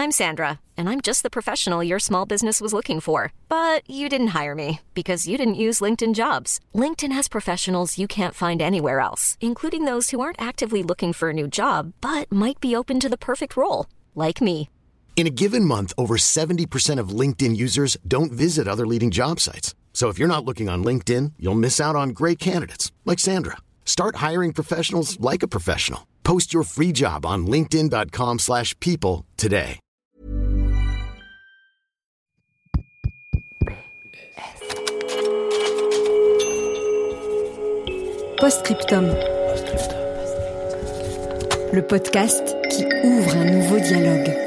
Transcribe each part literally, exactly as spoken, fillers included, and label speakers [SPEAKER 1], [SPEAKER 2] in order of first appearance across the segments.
[SPEAKER 1] I'm Sandra, and I'm just the professional your small business was looking for. But you didn't hire me, because you didn't use LinkedIn Jobs. LinkedIn has professionals you can't find anywhere else, including those who aren't actively looking for a new job, but might be open to the perfect role, like me.
[SPEAKER 2] In a given month, over seventy percent of LinkedIn users don't visit other leading job sites. So if you're not looking on LinkedIn, you'll miss out on great candidates, like Sandra. Start hiring professionals like a professional. Post your free job on linkedin.com slash people today.
[SPEAKER 3] Postscriptum. Le podcast qui ouvre un nouveau dialogue.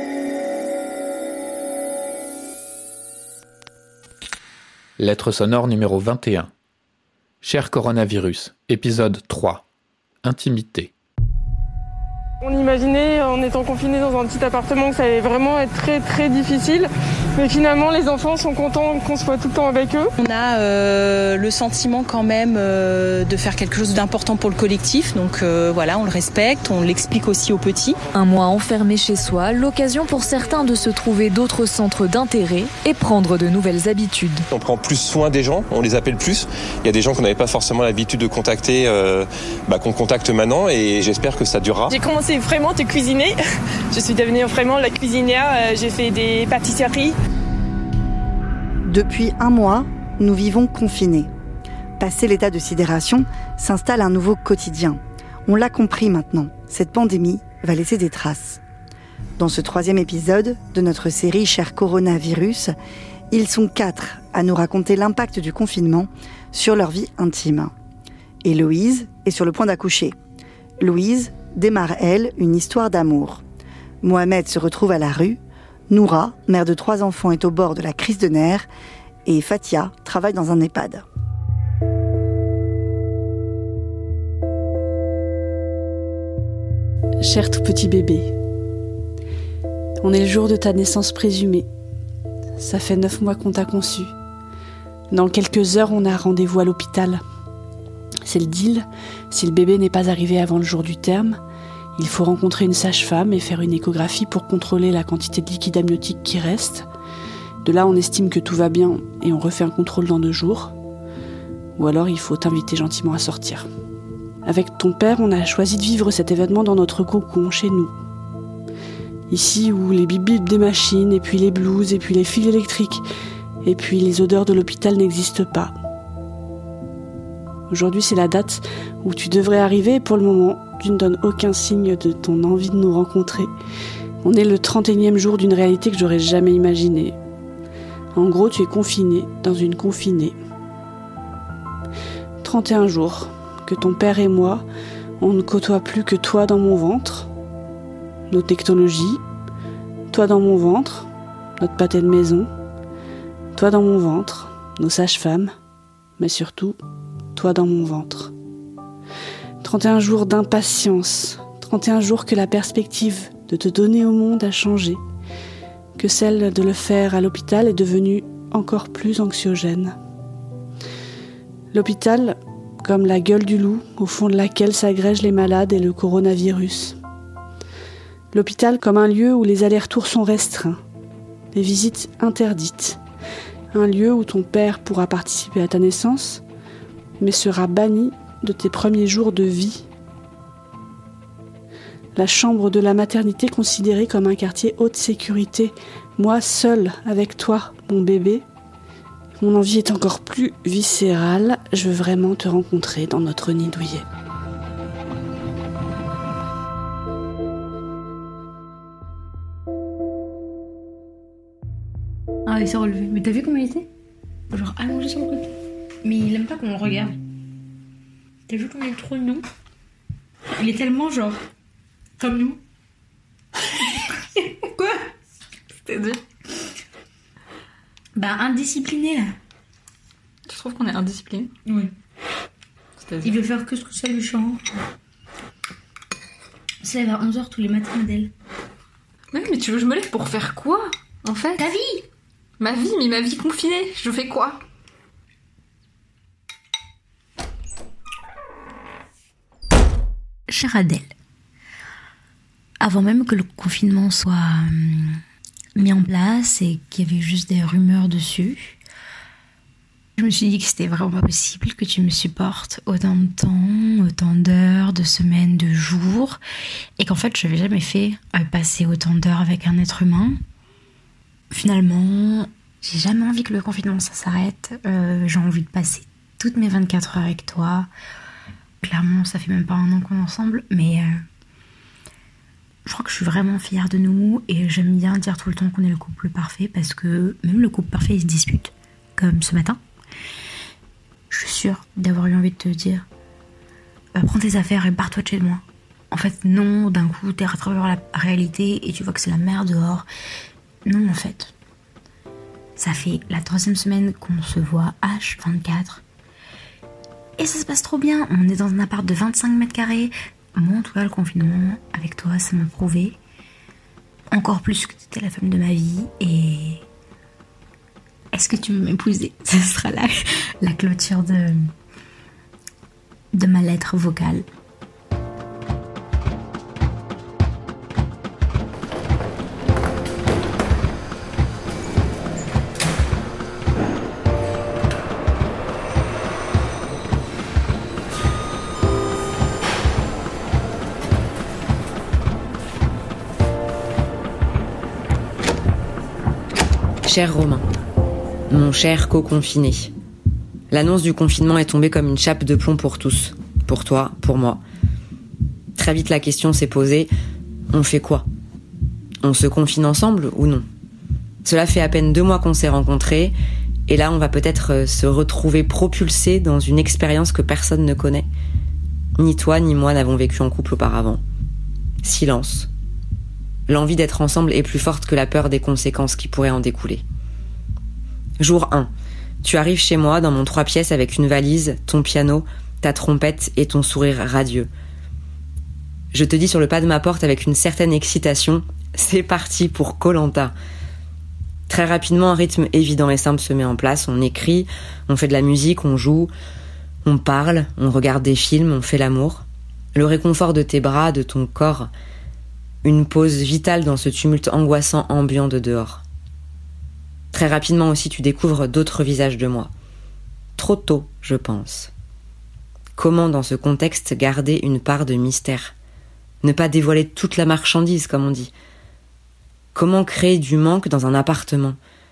[SPEAKER 4] Lettre sonore numéro vingt et un. Cher coronavirus, épisode trois. Intimité.
[SPEAKER 5] On imaginait, en étant confinés dans un petit appartement, que ça allait vraiment être très très difficile. Mais finalement, les enfants sont contents qu'on soit tout le temps avec eux.
[SPEAKER 6] On a euh, le sentiment quand même euh, de faire quelque chose d'important pour le collectif. Donc euh, voilà, on le respecte, on l'explique aussi aux petits.
[SPEAKER 3] Un mois enfermé chez soi, l'occasion pour certains de se trouver d'autres centres d'intérêt et prendre de nouvelles habitudes.
[SPEAKER 7] On prend plus soin des gens, on les appelle plus. Il y a des gens qu'on n'avait pas forcément l'habitude de contacter, euh, bah, qu'on contacte maintenant et j'espère que ça durera.
[SPEAKER 5] J'ai commencé vraiment à cuisiner. Je suis devenue vraiment la cuisinière. J'ai fait des pâtisseries.
[SPEAKER 8] Depuis un mois, nous vivons confinés. Passé l'état de sidération, s'installe un nouveau quotidien. On l'a compris maintenant, cette pandémie va laisser des traces. Dans ce troisième épisode de notre série Cher Coronavirus, ils sont quatre à nous raconter l'impact du confinement sur leur vie intime. Héloïse est sur le point d'accoucher. Louise démarre, elle, une histoire d'amour. Mohamed se retrouve à la rue. Noura, mère de trois enfants, est au bord de la crise de nerfs et Fatia travaille dans un EHPAD.
[SPEAKER 9] Cher tout petit bébé, on est le jour de ta naissance présumée. Ça fait neuf mois qu'on t'a conçu. Dans quelques heures, on a rendez-vous à l'hôpital. C'est le deal. Si le bébé n'est pas arrivé avant le jour du terme, il faut rencontrer une sage-femme et faire une échographie pour contrôler la quantité de liquide amniotique qui reste. De là, on estime que tout va bien et on refait un contrôle dans deux jours. Ou alors, il faut t'inviter gentiment à sortir. Avec ton père, on a choisi de vivre cet événement dans notre cocon, chez nous. Ici où les bip-bip des machines, et puis les blouses, et puis les fils électriques, et puis les odeurs de l'hôpital n'existent pas. Aujourd'hui, c'est la date où tu devrais arriver et pour le moment, tu ne donnes aucun signe de ton envie de nous rencontrer. On est le trente et unième jour d'une réalité que j'aurais jamais imaginée. En gros, tu es confiné dans une confinée. trente et un jours que ton père et moi, on ne côtoie plus que toi dans mon ventre, nos technologies, toi dans mon ventre, notre pâté de maison, toi dans mon ventre, nos sages-femmes, mais surtout, toi dans mon ventre. trente et un jours d'impatience, trente et un jours que la perspective de te donner au monde a changé, que celle de le faire à l'hôpital est devenue encore plus anxiogène. L'hôpital, comme la gueule du loup, au fond de laquelle s'agrègent les malades et le coronavirus. L'hôpital comme un lieu où les allers-retours sont restreints, les visites interdites. Un lieu où ton père pourra participer à ta naissance, mais sera banni de tes premiers jours de vie. La chambre de la maternité considérée comme un quartier haute sécurité. Moi, seule avec toi, mon bébé. Mon envie est encore plus viscérale. Je veux vraiment te rencontrer dans notre nid douillet.
[SPEAKER 10] Ah, il s'est relevé. Mais t'as vu comment il était ? Genre allongé sur le côté. Mais il aime pas qu'on le regarde. T'as vu comme il est trop mignon ? Il est tellement genre comme nous. Quoi ? C'est-à-dire ? Bah indiscipliné là.
[SPEAKER 11] Tu trouves qu'on est indiscipliné ?
[SPEAKER 10] Oui.
[SPEAKER 11] C'est-à-dire ?
[SPEAKER 10] Il veut faire que ce que ça lui chante. Ça va à onze heures tous les matins d'elle.
[SPEAKER 11] Oui, mais tu veux que je me lève pour faire quoi, en fait ?
[SPEAKER 10] Ta vie ?
[SPEAKER 11] Ma vie, mais ma vie confinée, je fais quoi ?
[SPEAKER 10] Chère Adèle, avant même que le confinement soit euh, mis en place et qu'il y avait juste des rumeurs dessus. Je me suis dit que c'était vraiment pas possible que tu me supportes autant de temps, autant d'heures, de semaines, de jours, et qu'en fait je n'avais jamais fait passer autant d'heures avec un être humain. Finalement, j'ai jamais envie que le confinement ça s'arrête. Euh, j'ai envie de passer toutes mes vingt-quatre heures avec toi. Clairement, ça fait même pas un an qu'on est ensemble, mais euh, je crois que je suis vraiment fière de nous et j'aime bien dire tout le temps qu'on est le couple parfait parce que même le couple parfait il se dispute, comme ce matin. Je suis sûre d'avoir eu envie de te dire bah, prends tes affaires et barre-toi de chez moi. En fait, non, d'un coup, t'es rattrapé par la réalité et tu vois que c'est la mer dehors. Non, en fait, ça fait la troisième semaine qu'on se voit H vingt-quatre. Et ça se passe trop bien. On est dans un appart de vingt-cinq mètres carrés. Moi, en tout cas, le confinement, avec toi, ça m'a prouvé encore plus que tu étais la femme de ma vie. Et est-ce que tu veux m'épouser? Ce sera la, la clôture de, de ma lettre vocale.
[SPEAKER 12] Cher Romain, mon cher co-confiné, l'annonce du confinement est tombée comme une chape de plomb pour tous, pour toi, pour moi. Très vite la question s'est posée, on fait quoi? On se confine ensemble ou non? Cela fait à peine deux mois qu'on s'est rencontrés, et là on va peut-être se retrouver propulsés dans une expérience que personne ne connaît. Ni toi ni moi n'avons vécu en couple auparavant. Silence. L'envie d'être ensemble est plus forte que la peur des conséquences qui pourraient en découler. Jour un. Tu arrives chez moi dans mon trois pièces avec une valise, ton piano, ta trompette et ton sourire radieux. Je te dis sur le pas de ma porte avec une certaine excitation, c'est parti pour Koh-Lanta. Très rapidement, un rythme évident et simple se met en place. On écrit, on fait de la musique, on joue, on parle, on regarde des films, on fait l'amour. Le réconfort de tes bras, de ton corps, une pause vitale dans ce tumulte angoissant ambiant de dehors. Très rapidement aussi, tu découvres d'autres visages de moi. Trop tôt, je pense. Comment, dans ce contexte, garder une part de mystère? Ne pas dévoiler toute la marchandise, comme on dit. Comment créer du manque dans un appartement?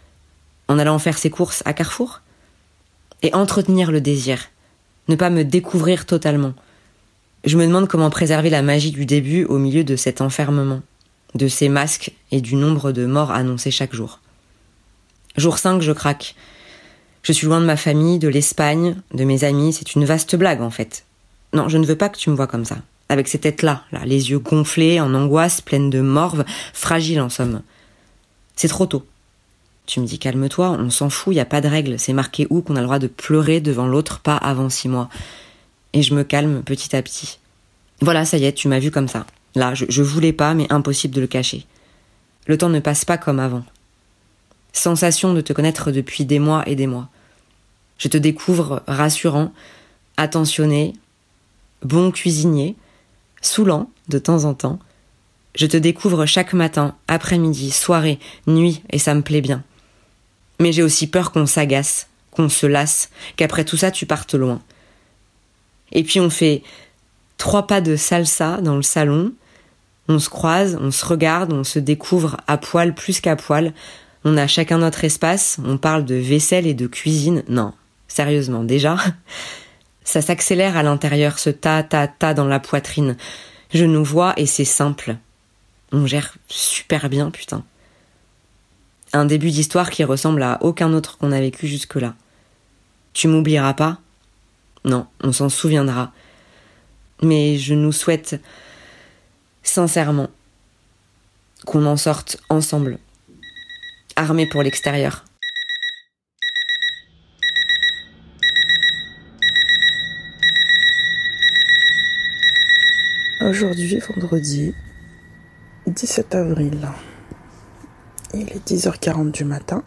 [SPEAKER 12] En allant faire ses courses à Carrefour? Et entretenir le désir. Ne pas me découvrir totalement. Je me demande comment préserver la magie du début au milieu de cet enfermement, de ces masques et du nombre de morts annoncés chaque jour. Jour cinq, je craque. Je suis loin de ma famille, de l'Espagne, de mes amis, c'est une vaste blague en fait. Non, je ne veux pas que tu me vois comme ça, avec ces têtes-là, là, les yeux gonflés, en angoisse, pleines de morve, fragiles en somme. C'est trop tôt. Tu me dis calme-toi, on s'en fout, y a pas de règle, c'est marqué où qu'on a le droit de pleurer devant l'autre, pas avant six mois. Et je me calme petit à petit. Voilà, ça y est, tu m'as vu comme ça. Là, je, je voulais pas, mais impossible de le cacher. Le temps ne passe pas comme avant. Sensation de te connaître depuis des mois et des mois. Je te découvre rassurant, attentionné, bon cuisinier, saoulant de temps en temps. Je te découvre chaque matin, après-midi, soirée, nuit, et ça me plaît bien. Mais j'ai aussi peur qu'on s'agace, qu'on se lasse, qu'après tout ça, tu partes loin. Et puis on fait trois pas de salsa dans le salon, on se croise, on se regarde, on se découvre à poil plus qu'à poil, on a chacun notre espace, on parle de vaisselle et de cuisine. Non, sérieusement, déjà, ça s'accélère à l'intérieur, ce ta-ta-ta dans la poitrine. Je nous vois et c'est simple. On gère super bien, putain. Un début d'histoire qui ressemble à aucun autre qu'on a vécu jusque-là. Tu m'oublieras pas ? Non, on s'en souviendra. Mais je nous souhaite sincèrement qu'on en sorte ensemble, armés pour l'extérieur.
[SPEAKER 13] Aujourd'hui, vendredi dix-sept avril, il est dix heures quarante du matin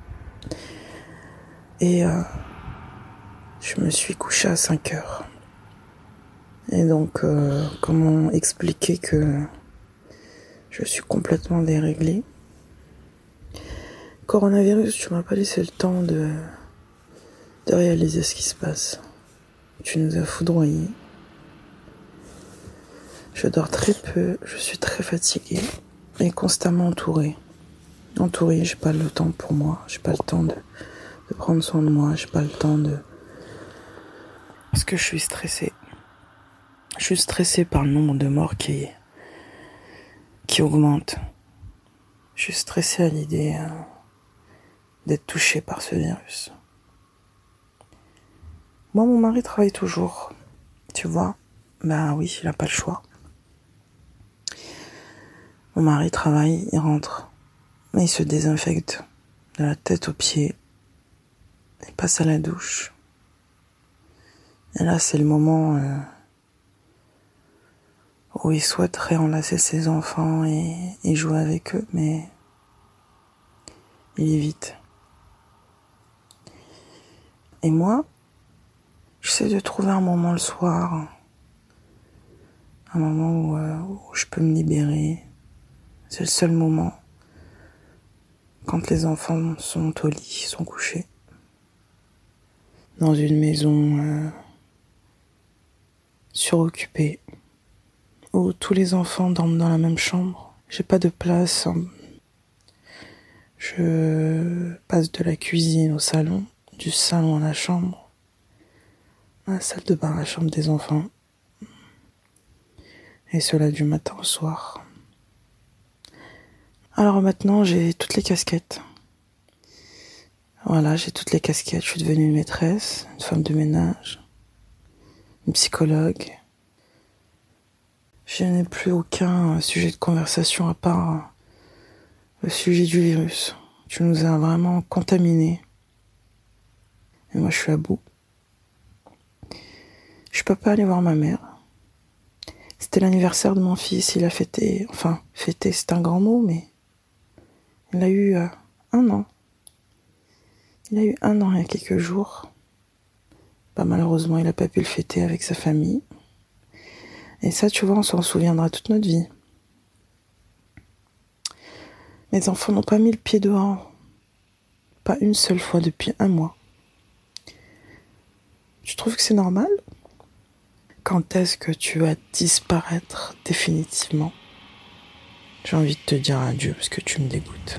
[SPEAKER 13] et euh, je me suis couchée à cinq heures. Et donc, euh, comment expliquer que je suis complètement déréglée? Coronavirus, tu m'as pas laissé le temps de, de réaliser ce qui se passe. Tu nous as foudroyés. Je dors très peu, je suis très fatiguée et constamment entourée. Entourée, j'ai pas le temps pour moi, j'ai pas le temps de, de prendre soin de moi, j'ai pas le temps de... Parce que je suis stressée. Je suis stressée par le nombre de morts qui, qui augmente. Je suis stressée à l'idée euh, d'être touchée par ce virus. Moi, mon mari travaille toujours, tu vois. Ben oui, il n'a pas le choix. Mon mari travaille, il rentre, mais il se désinfecte de la tête aux pieds. Il passe à la douche. Et là, c'est le moment euh, où il souhaiterait enlacer ses enfants et, et jouer avec eux, mais il évite. Et moi, j'essaie de trouver un moment le soir, un moment où, euh, où je peux me libérer. C'est le seul moment quand les enfants sont au lit, sont couchés. Dans une maison euh, suroccupée, où tous les enfants dorment dans la même chambre. J'ai pas de place. Je passe de la cuisine au salon, du salon à la chambre, à la salle de bain, à la chambre des enfants. Et cela du matin au soir. Alors maintenant, j'ai toutes les casquettes. Voilà, j'ai toutes les casquettes. Je suis devenue une maîtresse, une femme de ménage, une psychologue. Je n'ai plus aucun sujet de conversation à part le sujet du virus. Tu nous as vraiment contaminés. Et moi, je suis à bout. Je peux pas aller voir ma mère. C'était l'anniversaire de mon fils. Il a fêté, enfin, fêté, c'est un grand mot, mais il a eu euh, un an. Il a eu un an il y a quelques jours. Bah, malheureusement, il n'a pas pu le fêter avec sa famille. Et ça, tu vois, on s'en souviendra toute notre vie. Mes enfants n'ont pas mis le pied dehors. Pas une seule fois depuis un mois. Tu trouves que c'est normal ? Quand est-ce que tu vas disparaître définitivement ? J'ai envie de te dire adieu parce que tu me dégoûtes.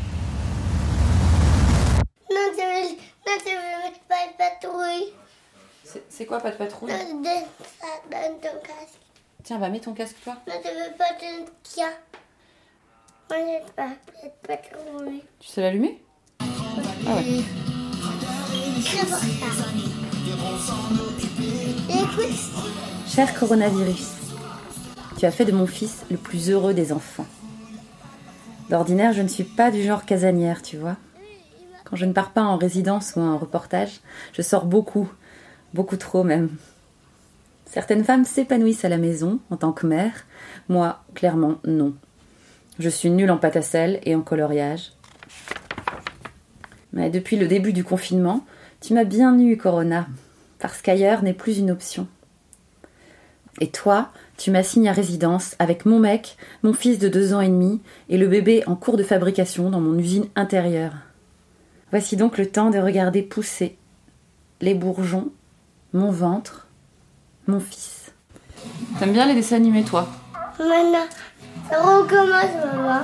[SPEAKER 14] Non, tu veux, non, tu veux mettre pas de patrouille.
[SPEAKER 12] C'est, c'est quoi, pas de patrouille ?
[SPEAKER 14] Non, donne ça, donne ton casque.
[SPEAKER 12] Tiens, va, mets ton casque, toi.
[SPEAKER 14] Non, tu veux pas de tien. Moi, j'ai pas de patrouille.
[SPEAKER 12] Tu sais l'allumer ? Ah ouais.
[SPEAKER 14] C'est pour ça. Écoute.
[SPEAKER 15] Cher coronavirus, tu as fait de mon fils le plus heureux des enfants. D'ordinaire, je ne suis pas du genre casanière, tu vois. Quand je ne pars pas en résidence ou en reportage, je sors beaucoup, beaucoup trop même. Certaines femmes s'épanouissent à la maison en tant que mère. Moi, clairement, non. Je suis nulle en pâte à sel et en coloriage. Mais depuis le début du confinement, tu m'as bien eu, Corona, parce qu'ailleurs n'est plus une option. Et toi, tu m'assignes à résidence avec mon mec, mon fils de deux ans et demi et le bébé en cours de fabrication dans mon usine intérieure. Voici donc le temps de regarder pousser les bourgeons, mon ventre, mon fils.
[SPEAKER 12] T'aimes bien les dessins animés, toi ?
[SPEAKER 14] Maman, ça recommence, maman.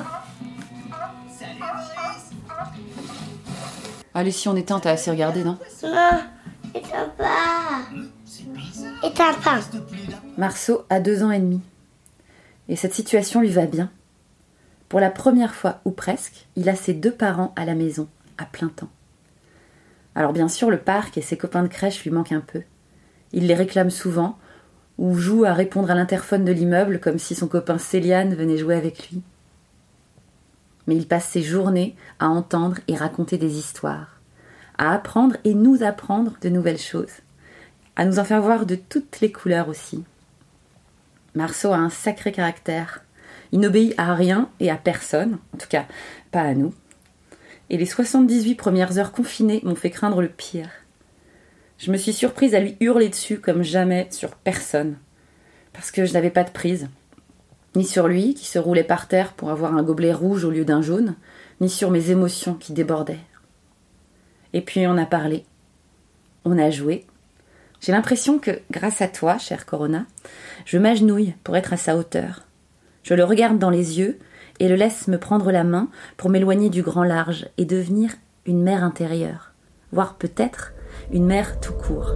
[SPEAKER 12] Allez, si on éteint, t'as assez regardé, non ?
[SPEAKER 14] Non, éteins pas. Éteins pas.
[SPEAKER 15] Marceau a deux ans et demi. Et cette situation lui va bien. Pour la première fois, ou presque, il a ses deux parents à la maison, à plein temps. Alors bien sûr, le parc et ses copains de crèche lui manquent un peu. Il les réclame souvent, ou joue à répondre à l'interphone de l'immeuble comme si son copain Céliane venait jouer avec lui. Mais il passe ses journées à entendre et raconter des histoires, à apprendre et nous apprendre de nouvelles choses, à nous en faire voir de toutes les couleurs aussi. Marceau a un sacré caractère. Il n'obéit à rien et à personne, en tout cas pas à nous. Et les soixante-dix-huit premières heures confinées m'ont fait craindre le pire. Je me suis surprise à lui hurler dessus comme jamais sur personne, parce que je n'avais pas de prise. Ni sur lui, qui se roulait par terre pour avoir un gobelet rouge au lieu d'un jaune, ni sur mes émotions qui débordaient. Et puis on a parlé, on a joué. J'ai l'impression que, grâce à toi, chère Corona, je m'agenouille pour être à sa hauteur. Je le regarde dans les yeux et le laisse me prendre la main pour m'éloigner du grand large et devenir une mer intérieure, voire peut-être une mer tout court.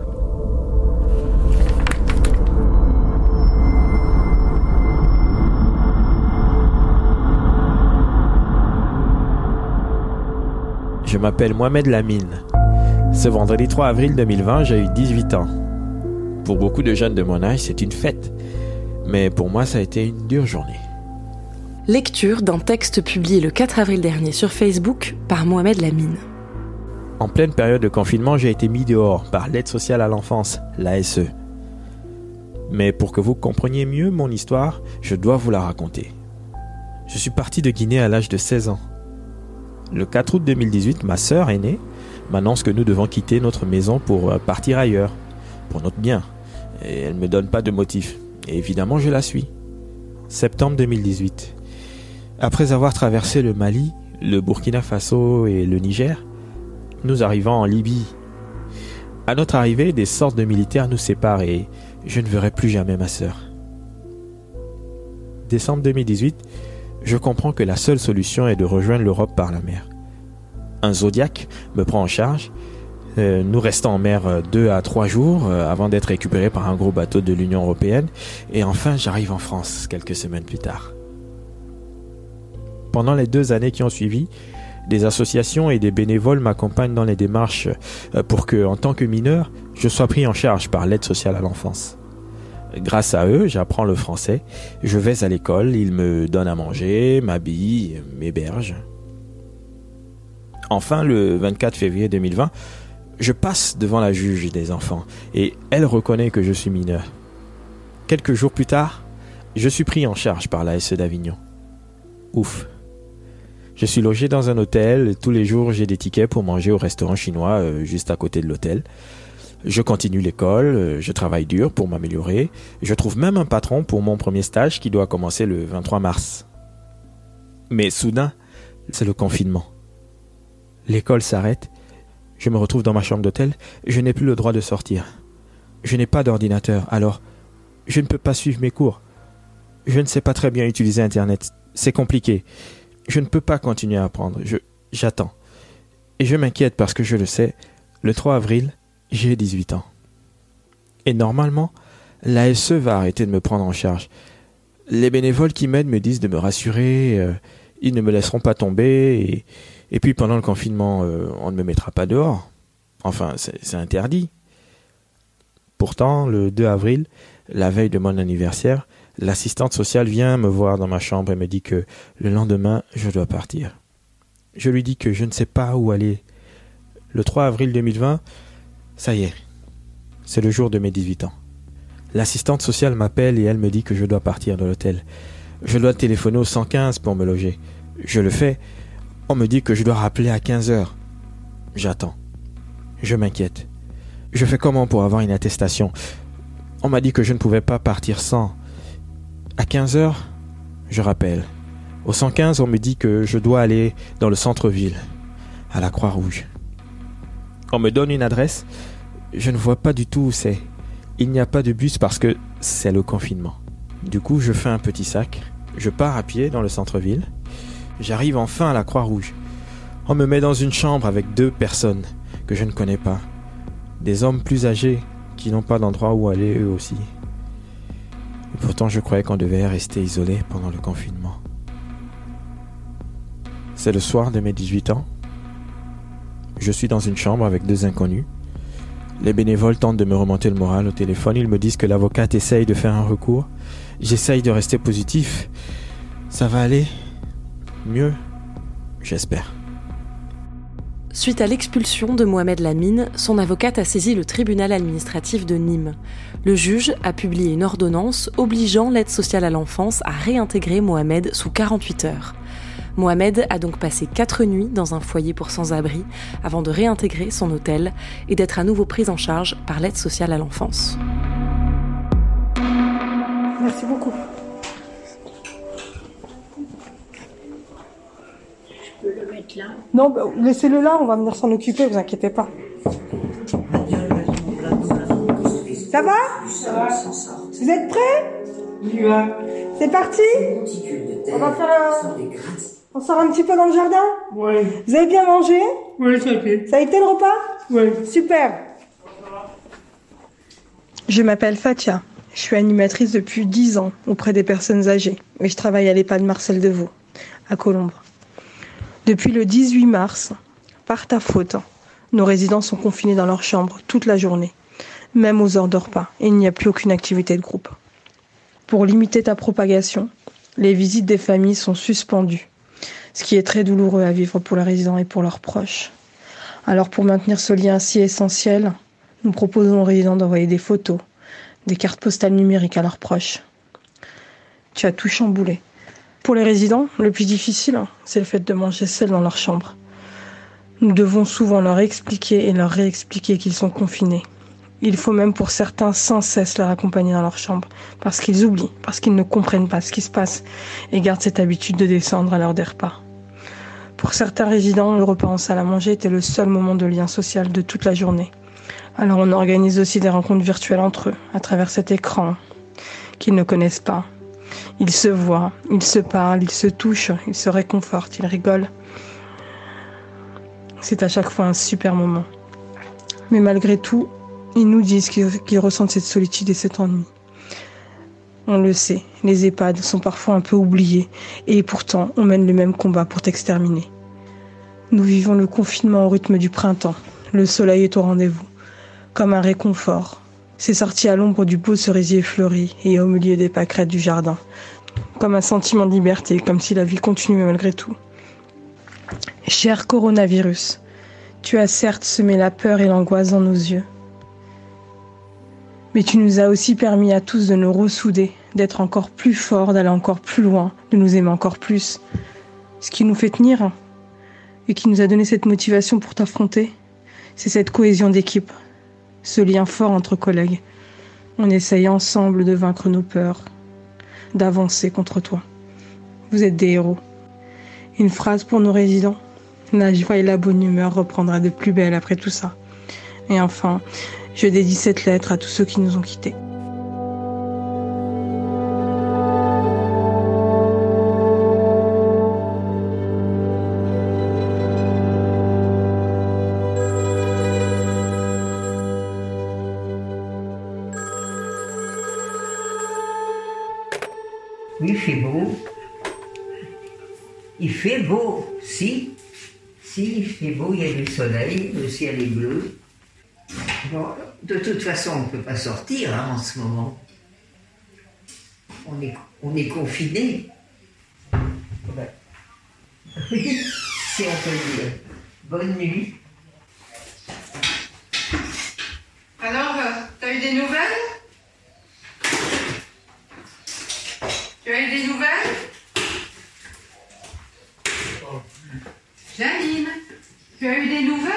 [SPEAKER 16] Je m'appelle Mohamed Lamine. Ce vendredi trois avril deux mille vingt, j'ai eu dix-huit ans. Pour beaucoup de jeunes de mon âge, c'est une fête. Mais pour moi, ça a été une dure journée.
[SPEAKER 3] Lecture d'un texte publié le quatre avril dernier sur Facebook par Mohamed Lamine.
[SPEAKER 16] En pleine période de confinement, j'ai été mis dehors par l'aide sociale à l'enfance, l'A S E. Mais pour que vous compreniez mieux mon histoire, je dois vous la raconter. Je suis parti de Guinée à l'âge de seize ans. Le quatre août deux mille dix-huit, ma sœur aînée m'annonce que nous devons quitter notre maison pour partir ailleurs, pour notre bien. Et elle ne me donne pas de motif. Et évidemment, je la suis. Septembre deux mille dix-huit. Après avoir traversé le Mali, le Burkina Faso et le Niger, nous arrivons en Libye. À notre arrivée, des sortes de militaires nous séparent et je ne verrai plus jamais ma sœur. Décembre deux mille dix-huit, je comprends que la seule solution est de rejoindre l'Europe par la mer. Un Zodiac me prend en charge. Euh, nous restons en mer deux à trois jours euh, avant d'être récupérés par un gros bateau de l'Union européenne. Et enfin, j'arrive en France quelques semaines plus tard. Pendant les deux années qui ont suivi, des associations et des bénévoles m'accompagnent dans les démarches euh, pour que, en tant que mineur, je sois pris en charge par l'aide sociale à l'enfance. Grâce à eux, j'apprends le français, je vais à l'école, ils me donnent à manger, m'habillent, m'hébergent. Enfin, le vingt-quatre février deux mille vingt, je passe devant la juge des enfants et elle reconnaît que je suis mineur. Quelques jours plus tard, je suis pris en charge par l'A S E d'Avignon. Ouf. Je suis logé dans un hôtel et tous les jours j'ai des tickets pour manger au restaurant chinois euh, juste à côté de l'hôtel. Je continue l'école, je travaille dur pour m'améliorer. Je trouve même un patron pour mon premier stage qui doit commencer le vingt-trois mars. Mais soudain, c'est le confinement. L'école s'arrête. Je me retrouve dans ma chambre d'hôtel. Je n'ai plus le droit de sortir. Je n'ai pas d'ordinateur, alors je ne peux pas suivre mes cours. Je ne sais pas très bien utiliser Internet. C'est compliqué. Je ne peux pas continuer à apprendre. Je, j'attends. Et je m'inquiète parce que je le sais, le trois avril, j'ai dix-huit ans. Et normalement, l'A S E va arrêter de me prendre en charge. Les bénévoles qui m'aident me disent de me rassurer, euh, ils ne me laisseront pas tomber, et, et puis pendant le confinement, euh, on ne me mettra pas dehors. Enfin, c'est, c'est interdit. Pourtant, le deux avril, la veille de mon anniversaire, l'assistante sociale vient me voir dans ma chambre et me dit que le lendemain, je dois partir. Je lui dis que je ne sais pas où aller. Le trois avril deux mille vingt, ça y est, c'est le jour de mes dix-huit ans. L'assistante sociale m'appelle et elle me dit que je dois partir de l'hôtel. Je dois téléphoner au cent quinze pour me loger. Je le fais. On me dit que je dois rappeler à quinze heures. J'attends. Je m'inquiète. Je fais comment pour avoir une attestation? On m'a dit que je ne pouvais pas partir sans. À quinze heures, je rappelle. Au cent quinze, on me dit que je dois aller dans le centre-ville, à la Croix-Rouge. On me donne une adresse. Je ne vois pas du tout où c'est. Il n'y a pas de bus parce que c'est le confinement. Du coup, je fais un petit sac. Je pars à pied dans le centre-ville. J'arrive enfin à la Croix-Rouge. On me met dans une chambre avec deux personnes que je ne connais pas. Des hommes plus âgés qui n'ont pas d'endroit où aller eux aussi. Et pourtant, je croyais qu'on devait rester isolé pendant le confinement. C'est le soir de mes dix-huit ans. Je suis dans une chambre avec deux inconnus. Les bénévoles tentent de me remonter le moral au téléphone. Ils me disent que l'avocate essaye de faire un recours. J'essaye de rester positif. Ça va aller mieux, j'espère.
[SPEAKER 3] Suite à l'expulsion de Mohamed Lamine, son avocate a saisi le tribunal administratif de Nîmes. Le juge a publié une ordonnance obligeant l'aide sociale à l'enfance à réintégrer Mohamed sous quarante-huit heures. Mohamed a donc passé quatre nuits dans un foyer pour sans-abri avant de réintégrer son hôtel et d'être à nouveau pris en charge par l'aide sociale à l'enfance.
[SPEAKER 5] Merci beaucoup.
[SPEAKER 14] Je peux le mettre.
[SPEAKER 17] être là.
[SPEAKER 5] Non, bah, laissez-le là, on va venir s'en occuper, vous inquiétez pas. Ça va? Ça va. Vous êtes prêts? Oui. C'est parti? On va faire un... On sort un petit peu dans le jardin? Oui. Vous avez bien mangé? Oui, ça a été. Ça a été le repas? Oui. Super. Je m'appelle Fatia. Je suis animatrice depuis dix ans auprès des personnes âgées et je travaille à l'EHPAD Marcel Deveau, à Colombres. Depuis le dix-huit mars, par ta faute, nos résidents sont confinés dans leur chambre toute la journée, même aux heures de repas, et il n'y a plus aucune activité de groupe. Pour limiter ta propagation, les visites des familles sont suspendues, ce qui est très douloureux à vivre pour les résidents et pour leurs proches. Alors pour maintenir ce lien si essentiel, nous proposons aux résidents d'envoyer des photos, des cartes postales numériques à leurs proches. Tu as tout chamboulé. Pour les résidents, le plus difficile, c'est le fait de manger seul dans leur chambre. Nous devons souvent leur expliquer et leur réexpliquer qu'ils sont confinés. Il faut même pour certains sans cesse leur accompagner dans leur chambre, parce qu'ils oublient, parce qu'ils ne comprennent pas ce qui se passe et gardent cette habitude de descendre à l'heure des repas. Pour certains résidents, le repas en salle à manger était le seul moment de lien social de toute la journée. Alors on organise aussi des rencontres virtuelles entre eux, à travers cet écran qu'ils ne connaissent pas. Ils se voient, ils se parlent, ils se touchent, ils se réconfortent, ils rigolent. C'est à chaque fois un super moment. Mais malgré tout, ils nous disent qu'ils, qu'ils ressentent cette solitude et cet ennui. On le sait, les EHPAD sont parfois un peu oubliés et pourtant on mène le même combat pour t'exterminer. Nous vivons le confinement au rythme du printemps. Le soleil est au rendez-vous. Comme un réconfort. C'est sorti à l'ombre du beau cerisier fleuri et au milieu des pâquerettes du jardin. Comme un sentiment de liberté, comme si la vie continuait malgré tout. Cher coronavirus, tu as certes semé la peur et l'angoisse dans nos yeux. Mais tu nous as aussi permis à tous de nous ressouder, d'être encore plus forts, d'aller encore plus loin, de nous aimer encore plus. Ce qui nous fait tenir et qui nous a donné cette motivation pour t'affronter, c'est cette cohésion d'équipe. Ce lien fort entre collègues. On essaye ensemble de vaincre nos peurs, d'avancer contre toi. Vous êtes des héros. Une phrase pour nos résidents. La joie et la bonne humeur reprendra de plus belle après tout ça. Et enfin, je dédie cette lettre à tous ceux qui nous ont quittés.
[SPEAKER 18] Oui, il fait beau. Il fait beau, si. Si, il fait beau, il y a du soleil, le ciel est bleu. Bon, de toute façon, on ne peut pas sortir hein, en ce moment. On est, on est confinés. Oui, si on peut dire. Bonne nuit.
[SPEAKER 19] Alors, euh, t'as eu des nouvelles? Tu as eu des nouvelles? Janine, tu as eu des nouvelles?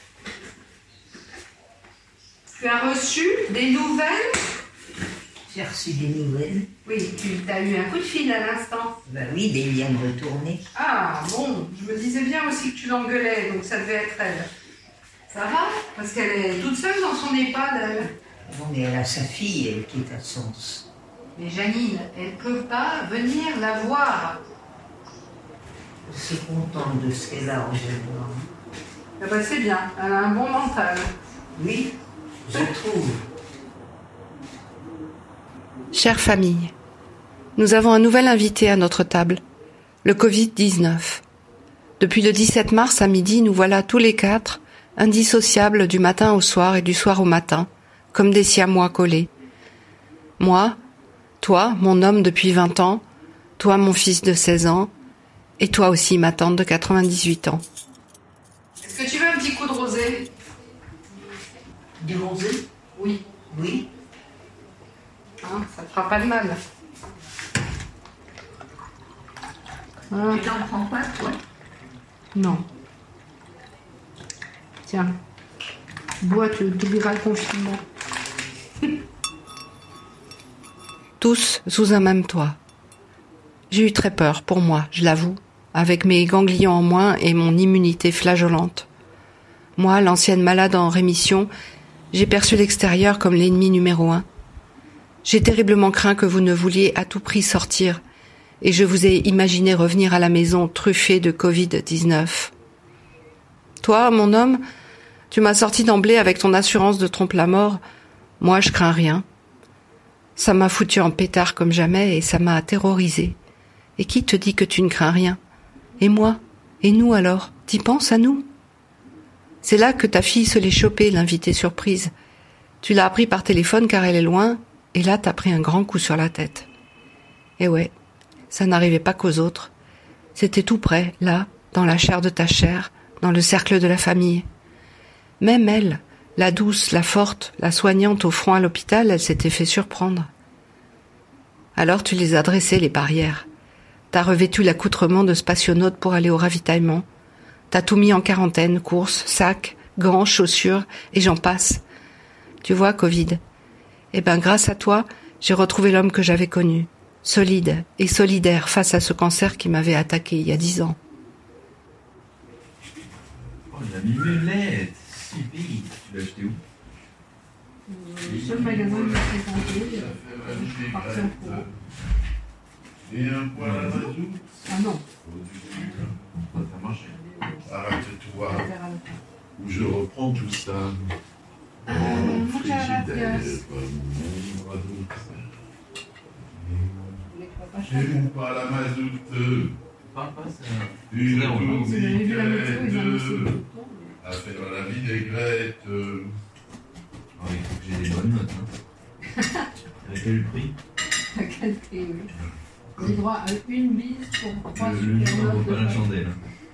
[SPEAKER 19] Tu as reçu des nouvelles?
[SPEAKER 18] J'ai reçu des nouvelles.
[SPEAKER 19] Oui, tu as eu un coup de fil à l'instant.
[SPEAKER 18] Ben oui, des liens de retourner.
[SPEAKER 19] Ah, bon, je me disais bien aussi que tu l'engueulais, donc ça devait être elle. Ça va? Parce qu'elle est toute seule dans son EHPAD, elle.
[SPEAKER 18] Bon, mais elle a sa fille, elle, qui est à Sens.
[SPEAKER 19] Mais Janine, elle ne peut pas venir la voir.
[SPEAKER 18] Je suis contente de ce qu'elle a en général.
[SPEAKER 19] Eh ben, c'est bien, elle a un bon mental.
[SPEAKER 18] Oui, je trouve.
[SPEAKER 20] Chère famille, nous avons un nouvel invité à notre table, le covid dix-neuf. Depuis le dix-sept mars à midi, nous voilà tous les quatre, indissociables du matin au soir et du soir au matin, comme des siamois collés. Moi, toi, mon homme depuis vingt ans, toi, mon fils de seize ans, et toi aussi, ma tante de quatre-vingt-dix-huit ans.
[SPEAKER 19] Est-ce que tu veux un petit coup de rosé?
[SPEAKER 18] Du rosé?
[SPEAKER 19] Oui.
[SPEAKER 18] Oui.
[SPEAKER 19] Hein, ça ne fera pas de mal. Voilà.
[SPEAKER 18] Tu n'en prends pas, toi?
[SPEAKER 19] Non. Tiens. Bois, tu oublieras le confinement.
[SPEAKER 20] Tous sous un même toit. J'ai eu très peur, pour moi, je l'avoue, avec mes ganglions en moins et mon immunité flageolante. Moi, l'ancienne malade en rémission, j'ai perçu l'extérieur comme l'ennemi numéro un. J'ai terriblement craint que vous ne vouliez à tout prix sortir, et je vous ai imaginé revenir à la maison truffée de covid dix-neuf. Toi, mon homme, tu m'as sorti d'emblée avec ton assurance de trompe-la-mort. Moi, je crains rien. Ça m'a foutu en pétard comme jamais et ça m'a terrorisé. Et qui te dit que tu ne crains rien? Et moi? Et nous alors? T'y penses à nous? C'est là que ta fille se l'est chopée, l'invitée surprise. Tu l'as appris par téléphone car elle est loin, et là t'as pris un grand coup sur la tête. Et ouais, ça n'arrivait pas qu'aux autres. C'était tout près, là, dans la chair de ta chair, dans le cercle de la famille. Même elle, la douce, la forte, la soignante au front à l'hôpital, elle s'était fait surprendre. Alors tu les as dressées, les barrières. T'as revêtu l'accoutrement de spationaute pour aller au ravitaillement. T'as tout mis en quarantaine, courses, sacs, gants, chaussures, et j'en passe. Tu vois, Covid. Eh ben, grâce à toi, j'ai retrouvé l'homme que j'avais connu. Solide et solidaire face à ce cancer qui m'avait attaqué il y a dix ans.
[SPEAKER 17] Oh, la mimolette, super. Tu l'as acheté où?
[SPEAKER 19] Le seul magasin que j'ai fréquenté, je suis partie en courant.
[SPEAKER 17] Et un poil à mazout?
[SPEAKER 19] Ah non.
[SPEAKER 17] Ça a marché. Arrête-toi. Où je reprends tout ça.
[SPEAKER 19] Euh,
[SPEAKER 17] Mon
[SPEAKER 19] muchas
[SPEAKER 17] frigidaire,
[SPEAKER 19] gracias.
[SPEAKER 17] mon mazout. J'aime pas la mazout.
[SPEAKER 21] Parle pas, ça.
[SPEAKER 17] Une
[SPEAKER 21] C'est
[SPEAKER 17] vinaigrette.
[SPEAKER 19] Vous avez vu la météo, ils ont laissé le bouton.
[SPEAKER 17] À faire la vinaigrette.
[SPEAKER 21] Oh, il faut que j'ai des bonnes notes. Hein. À quel prix?
[SPEAKER 19] À quel prix, oui. Vous avez droit à une bise pour trois
[SPEAKER 21] Le
[SPEAKER 19] super
[SPEAKER 21] livre
[SPEAKER 19] notes
[SPEAKER 21] vaut
[SPEAKER 19] de
[SPEAKER 21] pas la
[SPEAKER 19] frais.
[SPEAKER 21] chandelle.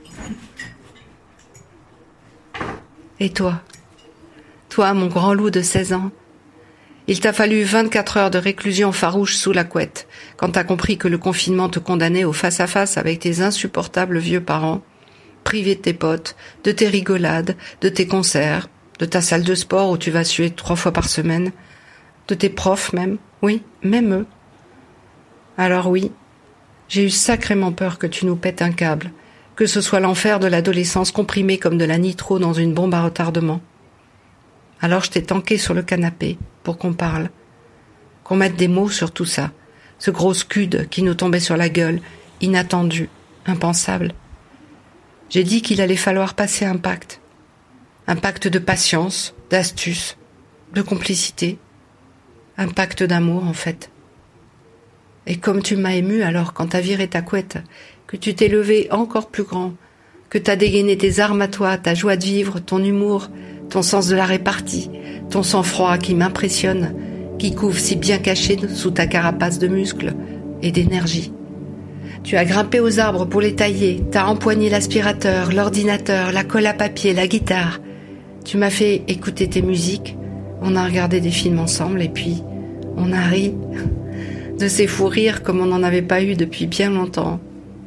[SPEAKER 20] Et toi? Toi, mon grand loup de seize ans? Il t'a fallu vingt-quatre heures de réclusion farouche sous la couette, quand t'as compris que le confinement te condamnait au face-à-face avec tes insupportables vieux parents, privé de tes potes, de tes rigolades, de tes concerts, de ta salle de sport où tu vas suer trois fois par semaine, de tes profs même, oui, même eux. Alors oui, j'ai eu sacrément peur que tu nous pètes un câble, que ce soit l'enfer de l'adolescence comprimée comme de la nitro dans une bombe à retardement. Alors je t'ai tanké sur le canapé pour qu'on parle, qu'on mette des mots sur tout ça, ce gros scud qui nous tombait sur la gueule, inattendu, impensable. J'ai dit qu'il allait falloir passer un pacte, un pacte de patience, d'astuce, de complicité, un pacte d'amour en fait. Et comme tu m'as ému alors quand t'as viré ta couette, que tu t'es levé encore plus grand, que t'as dégainé tes armes à toi, ta joie de vivre, ton humour, ton sens de la répartie, ton sang-froid qui m'impressionne, qui couvre si bien caché sous ta carapace de muscles et d'énergie. Tu as grimpé aux arbres pour les tailler, t'as empoigné l'aspirateur, l'ordinateur, la colle à papier, la guitare. Tu m'as fait écouter tes musiques, on a regardé des films ensemble et puis on a ri de ces fous rires comme on n'en avait pas eu depuis bien longtemps.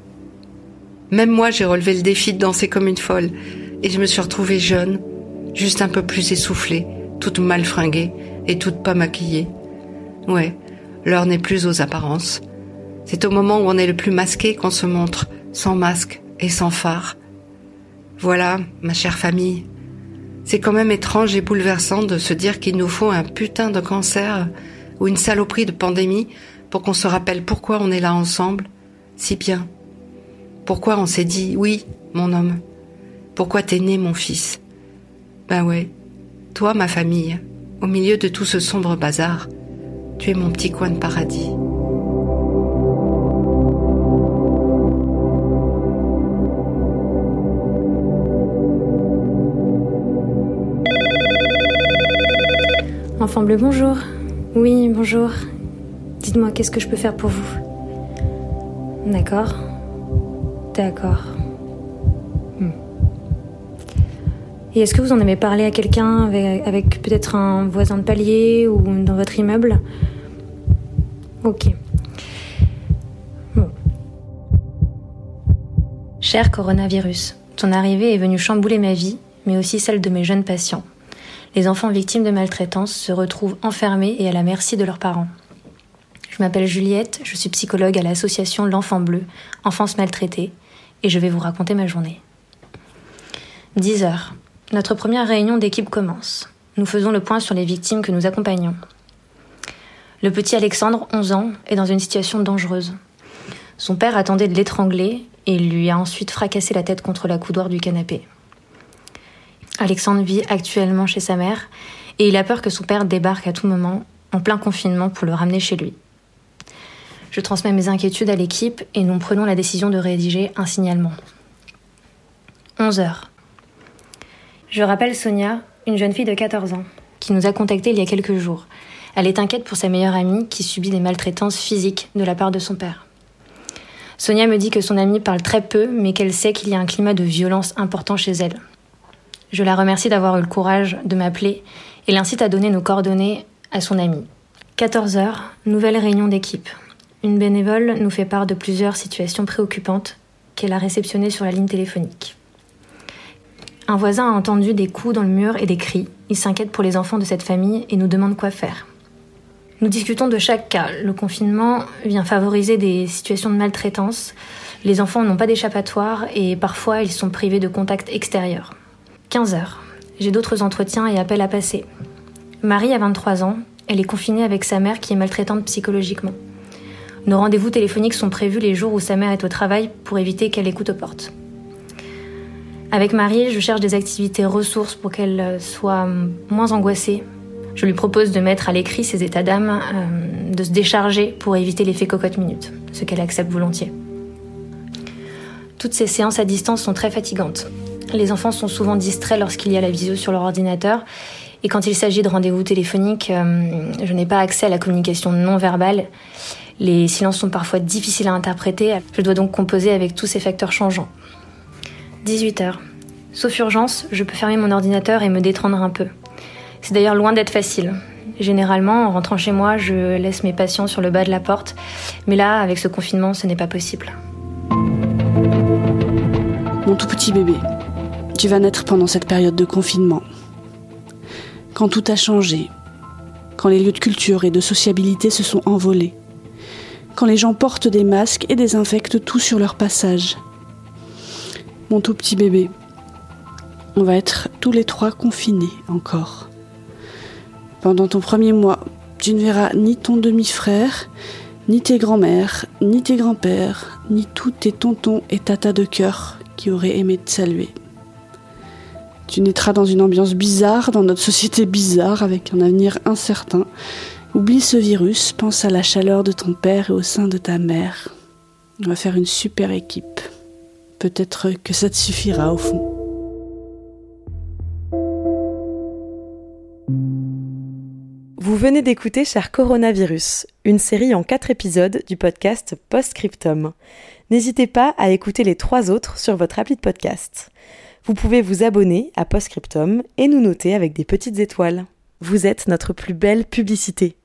[SPEAKER 20] Même moi, j'ai relevé le défi de danser comme une folle et je me suis retrouvée jeune, juste un peu plus essoufflée, toute mal fringuée et toute pas maquillée. Ouais, l'heure n'est plus aux apparences. C'est au moment où on est le plus masqué qu'on se montre, sans masque et sans phare. Voilà, ma chère famille. C'est quand même étrange et bouleversant de se dire qu'il nous faut un putain de cancer ou une saloperie de pandémie pour qu'on se rappelle pourquoi on est là ensemble, si bien. Pourquoi on s'est dit « oui, mon homme ». Pourquoi t'es né, mon fils. Ben ouais, toi, ma famille, au milieu de tout ce sombre bazar, tu es mon petit coin de paradis.
[SPEAKER 22] Enfant bleu, bonjour. Oui, bonjour. Dites-moi, qu'est-ce que je peux faire pour vous? D'accord. D'accord. Hmm. Et est-ce que vous en avez parlé à quelqu'un, avec, avec peut-être un voisin de palier ou dans votre immeuble? Ok. Bon. Cher coronavirus, ton arrivée est venue chambouler ma vie, mais aussi celle de mes jeunes patients. Les enfants victimes de maltraitance se retrouvent enfermés et à la merci de leurs parents. Je m'appelle Juliette, je suis psychologue à l'association L'Enfant Bleu, Enfance Maltraitée, et je vais vous raconter ma journée. dix heures. Notre première réunion d'équipe commence. Nous faisons le point sur les victimes que nous accompagnons. Le petit Alexandre, onze ans, est dans une situation dangereuse. Son père attendait de l'étrangler et lui a ensuite fracassé la tête contre la coudoir du canapé. Alexandre vit actuellement chez sa mère et il a peur que son père débarque à tout moment, en plein confinement, pour le ramener chez lui. Je transmets mes inquiétudes à l'équipe et nous prenons la décision de rédiger un signalement. onze heures. Je rappelle Sonia, une jeune fille de quatorze ans, qui nous a contactés il y a quelques jours. Elle est inquiète pour sa meilleure amie qui subit des maltraitances physiques de la part de son père. Sonia me dit que son amie parle très peu, mais qu'elle sait qu'il y a un climat de violence important chez elle. Je la remercie d'avoir eu le courage de m'appeler et l'incite à donner nos coordonnées à son amie. quatorze heures, nouvelle réunion d'équipe. Une bénévole nous fait part de plusieurs situations préoccupantes qu'elle a réceptionnées sur la ligne téléphonique. Un voisin a entendu des coups dans le mur et des cris. Il s'inquiète pour les enfants de cette famille et nous demande quoi faire. Nous discutons de chaque cas. Le confinement vient favoriser des situations de maltraitance. Les enfants n'ont pas d'échappatoire et parfois ils sont privés de contact extérieur. quinze heures. J'ai d'autres entretiens et appels à passer. Marie a vingt-trois ans. Elle est confinée avec sa mère qui est maltraitante psychologiquement. Nos rendez-vous téléphoniques sont prévus les jours où sa mère est au travail pour éviter qu'elle écoute aux portes. Avec Marie, je cherche des activités ressources pour qu'elle soit moins angoissée. Je lui propose de mettre à l'écrit ses états d'âme, euh, de se décharger pour éviter l'effet cocotte-minute, ce qu'elle accepte volontiers. Toutes ces séances à distance sont très fatigantes. Les enfants sont souvent distraits lorsqu'il y a la visio sur leur ordinateur. Et quand il s'agit de rendez-vous téléphoniques, euh, je n'ai pas accès à la communication non verbale. Les silences sont parfois difficiles à interpréter. Je dois donc composer avec tous ces facteurs changeants. dix-huit heures. Sauf urgence, je peux fermer mon ordinateur et me détendre un peu. C'est d'ailleurs loin d'être facile. Généralement, en rentrant chez moi, je laisse mes patients sur le bas de la porte. Mais là, avec ce confinement, ce n'est pas possible.
[SPEAKER 9] Mon tout petit bébé, tu vas naître pendant cette période de confinement. Quand tout a changé, quand les lieux de culture et de sociabilité se sont envolés, quand les gens portent des masques et désinfectent tout sur leur passage. Mon tout petit bébé, on va être tous les trois confinés encore. Pendant ton premier mois, tu ne verras ni ton demi-frère, ni tes grands-mères, ni tes grands-pères, ni tous tes tontons et tatas de cœur qui auraient aimé te saluer. Tu naîtras dans une ambiance bizarre, dans notre société bizarre, avec un avenir incertain. Oublie ce virus, pense à la chaleur de ton père et au sein de ta mère. On va faire une super équipe. Peut-être que ça te suffira au fond.
[SPEAKER 3] Vous venez d'écouter Cher Coronavirus, une série en quatre épisodes du podcast Postscriptum. N'hésitez pas à écouter les trois autres sur votre appli de podcast. Vous pouvez vous abonner à Postscriptum et nous noter avec des petites étoiles. Vous êtes notre plus belle publicité.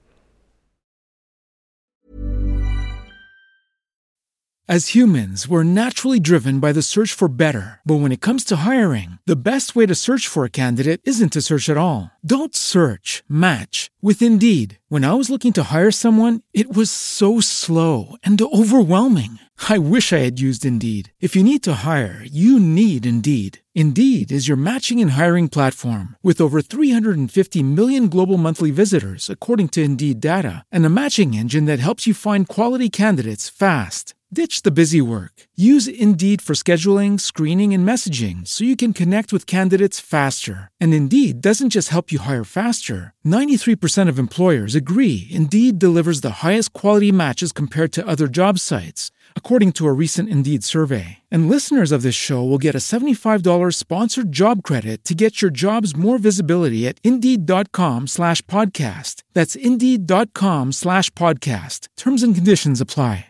[SPEAKER 1] As humans, we're naturally driven by the search for better. But when it comes to hiring, the best way to search for a candidate isn't to search at all. Don't search, match with Indeed. When I was looking to hire someone, it was so slow and overwhelming. I wish I had used Indeed. If you need to hire, you need Indeed. Indeed is your matching and hiring platform with over three hundred fifty million global monthly visitors, according to Indeed data, and a matching engine that helps you find quality candidates fast. Ditch the busy work. Use Indeed for scheduling, screening, and messaging so you can connect with candidates faster. And Indeed doesn't just help you hire faster. ninety-three percent of employers agree Indeed delivers the highest quality matches compared to other job sites, according to a recent Indeed survey. And listeners of this show will get a seventy-five dollars sponsored job credit to get your jobs more visibility at Indeed.com slash podcast. That's Indeed.com slash podcast. Terms and conditions apply.